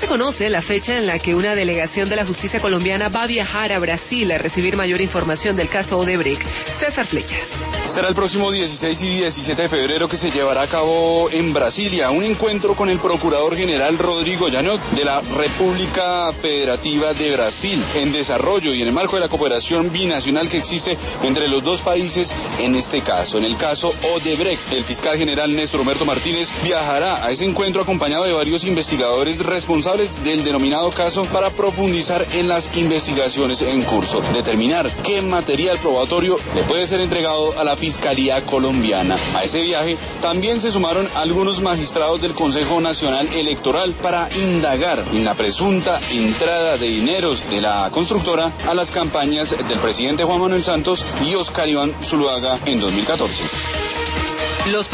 se conoce la fecha en la que una delegación de la justicia colombiana va a viajar a Brasil a recibir mayor información del caso Odebrecht. César Flechas. Será el próximo 16 y 17 de febrero que se llevará a cabo en Brasilia un encuentro con el Procurador General Rodrigo Janot de la República Federativa de Brasil en desarrollo y en el marco de la cooperación binacional que existe entre los dos países en este caso. En el caso Odebrecht, el fiscal general Néstor Humberto Martínez viajará a ese encuentro acompañado de varios investigadores responsables del denominado caso para profundizar en las investigaciones en curso, determinar qué material probatorio le puede ser entregado a la Fiscalía colombiana. A ese viaje también se sumaron algunos magistrados del Consejo Nacional Electoral para indagar en la presunta entrada de dineros de la constructora a las campañas del presidente Juan Manuel Santos y Oscar Iván Zuluaga en 2014. Los